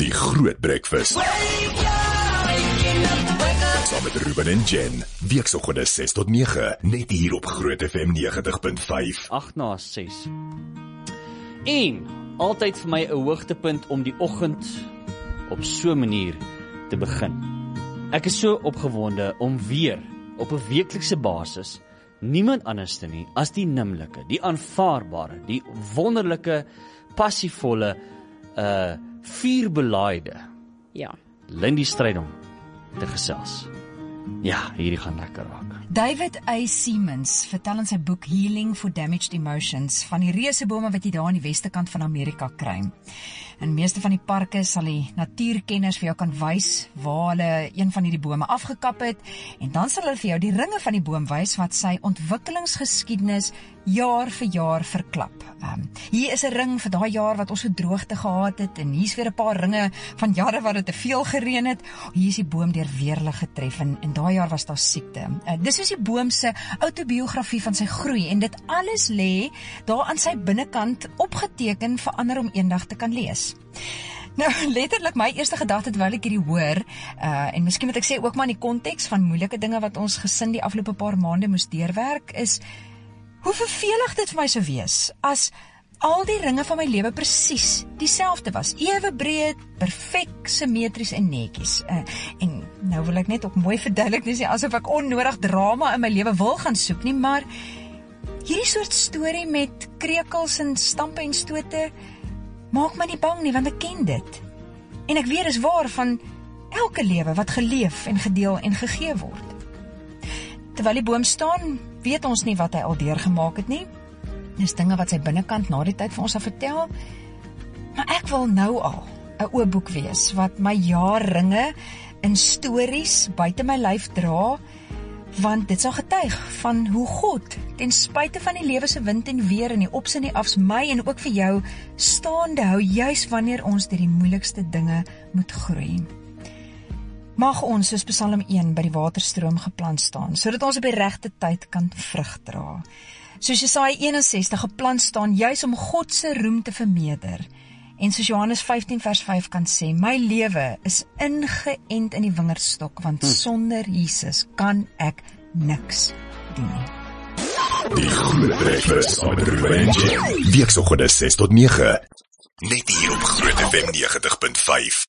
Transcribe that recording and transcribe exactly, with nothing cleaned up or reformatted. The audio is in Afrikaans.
Die Groot Breakfast. Saam met Ruben en Jen. Weekoggende ses tot nege, net hier op Groot F M negentig punt vyf. agt na ses. En altyd vir my 'n hoogtepunt om die oggend op so 'n manier te begin. Ek is so opgewonde om weer op 'n weeklikse basis niemand anders te nie as die nimmerlike, die aanvaarbare, die wonderlike, passievolle, uh vuurbelaaide Ja. Lindy Strydom te gesels. Ja, hierdie gaan lekker raak. David A. Siemens vertel in sy boek Healing for Damaged Emotions van die reusebome wat jy daar aan die weste kant van Amerika kry. In meeste van die parke sal die natuurkenners vir jou kan wys waar hulle een van hierdie bome afgekap het, en dan sal hulle vir jou die ringe van die boom wys wat sy ontwikkelingsgeskiedenis jaar vir jaar verklap. Um, hier is 'n ring vir daai jaar wat ons so droogte gehad het, en hier's weer 'n paar ringe van jare wat dit te veel gereën het. Hier is die boom deur weerlig getref, en, en daai jaar was daar siekte. Uh, dis soos die boom se autobiografie van sy groei, en dit alles lê daar aan sy binnekant opgeteken vir ander om eendag te kan lees. Nou, letterlik my eerste gedagte terwyl ek hierdie hoor, uh, en miskien moet ek sê ook maar in die konteks van moeilike dinge wat ons gesin die afgelope paar maande moes deurwerk, is hoe vervelig dit vir my sou wees as al die ringe van my lewe presies dieselfde was, ewe breed, perfek, simmetries en netjies. Uh, en nou wil ek net ook mooi verduidelik, dis nie asof ek onnodig drama in my lewe wil gaan soek nie, maar hierdie soort storie met krekels en stampe en stote maak my nie bang nie, want ek ken dit. En ek weet is waar van elke lewe wat geleef en gedeel en gegee word. Terwyl die boom staan, weet ons nie wat hy al deurgemaak het nie. Dis dinge wat sy binnekant na die tyd vir ons sal vertel. Maar ek wil nou al 'n oopboek wees wat my jaarringe in stories buite my lyf dra, want dit sal getuig van hoe God, ten spyte van die lewe se wind en weer en die ops en die afs, my en ook vir jou staande hou, juis wanneer ons deur die moeilikste dinge moet groei. Mag ons soos Psalm een by die waterstroom geplant staan, sodat ons op die regte tyd kan vrug dra. Soos Jesaja eenensestig geplant staan, juis om God se roem te vermeerder. En soos Johannes vyftien vers vyf kan sê, my lewe is ingeënt in die wingerdstok, want hm. sonder Jesus kan ek niks doen nie. Die Groot Breakfast met Ruben en Jen. Weekoggende ses tot nege, net hier op Groot F M negentig punt vyf.